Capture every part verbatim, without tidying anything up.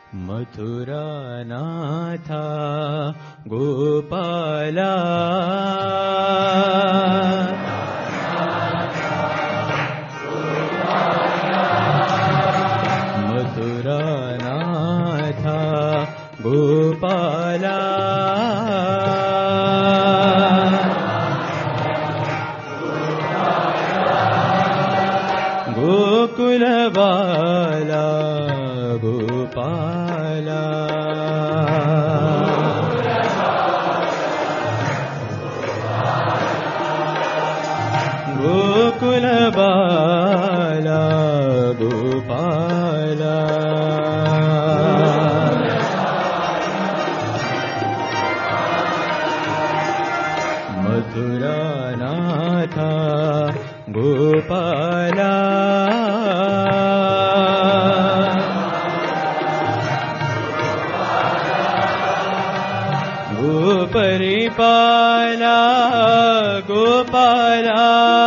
मथुरानाथा Gopala मथुरानाथा Gopala गोकुलबाला Gopala गोकुलबाला Gopala मथुरानाथा Gopala गोपरिपाला Gopala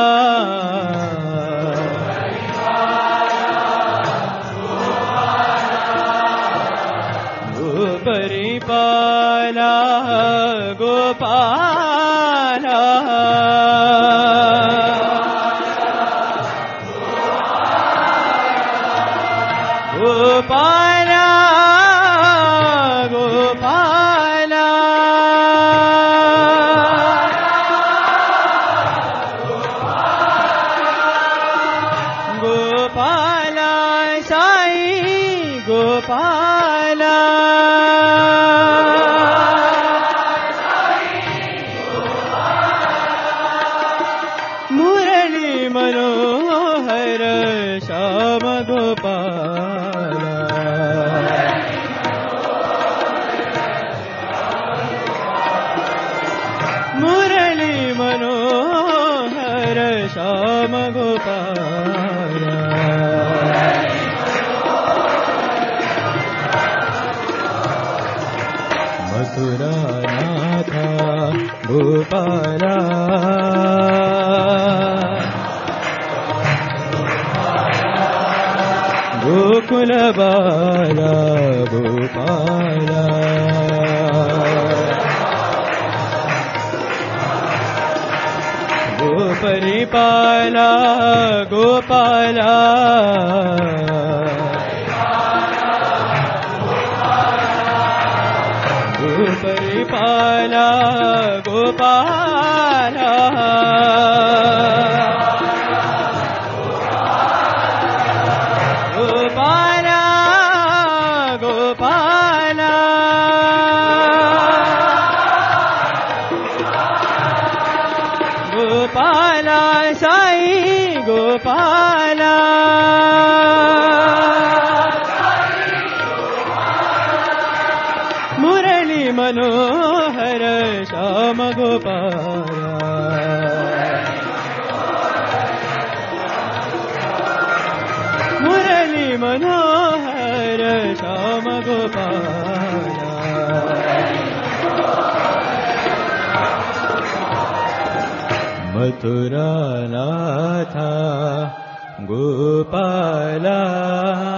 गोपरिपाला Gopala Gopala Gopala Gopala Sai Gopala Murli Manohar Shyam Gopala Murli Manohar Shyam Gopala मथुरानाथा Gopala गोकुलबाला Gopala गोपरिपाला Gopala गोपरिपाला Gopala Gopala Gopala Gopala Sai Gopala Murli Manohar Shyam Gopala Murli Manohar Shyam Gopala मथुरानाथा Gopala